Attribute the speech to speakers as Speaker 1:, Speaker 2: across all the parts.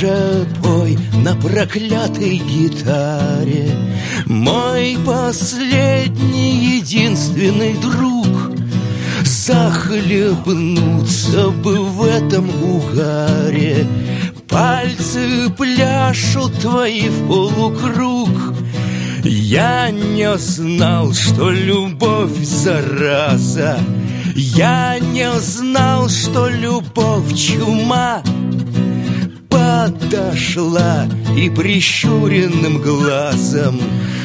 Speaker 1: же пой на проклятой гитаре, мой последний единственный друг. Захлебнуться бы в этом угаре, пальцы пляшут твои в полукруг. Я не знал, что любовь зараза, я не знал, что любовь чума. Подошла и прищуренным глазом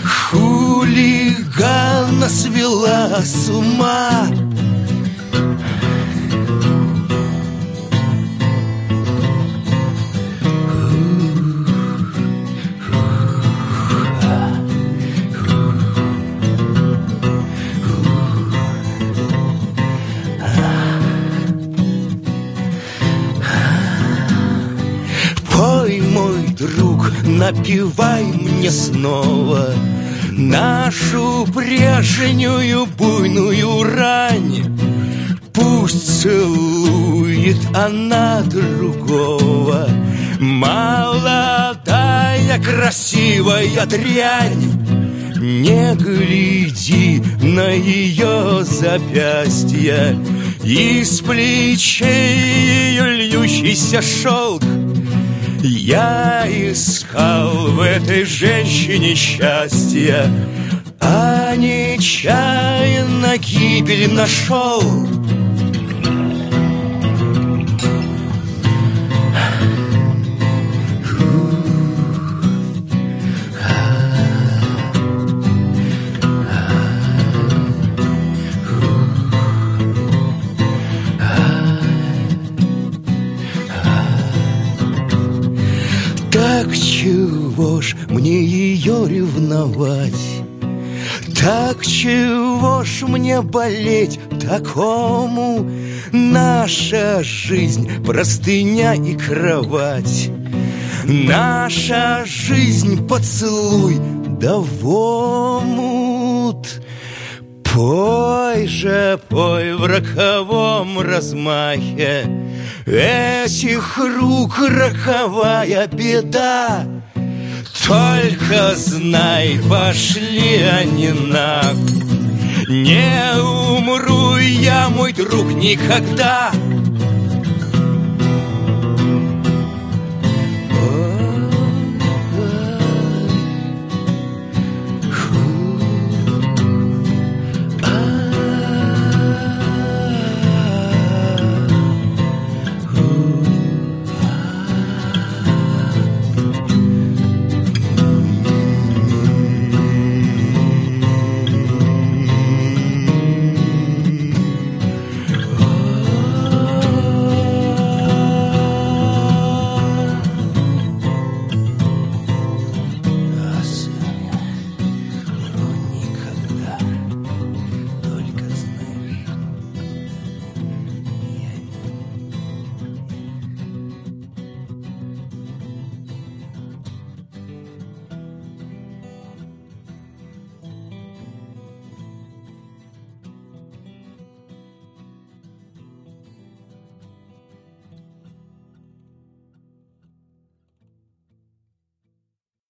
Speaker 1: хулигана свела с ума. Друг, напевай мне снова нашу прежнюю буйную рань. Пусть целует она другого, молодая красивая дрянь. Не гляди на ее запястья, из плечей ее льющийся шелк. Я искал в этой женщине счастья, а нечаянно гибель нашел. Так чего ж мне ее ревновать? Так чего ж мне болеть такому? Наша жизнь простыня и кровать, наша жизнь поцелуй да в омут. Пой же, пой в роковом размахе, этих рук роковая беда. Только знай, пошли они нахуй. Не умру я, мой друг, никогда.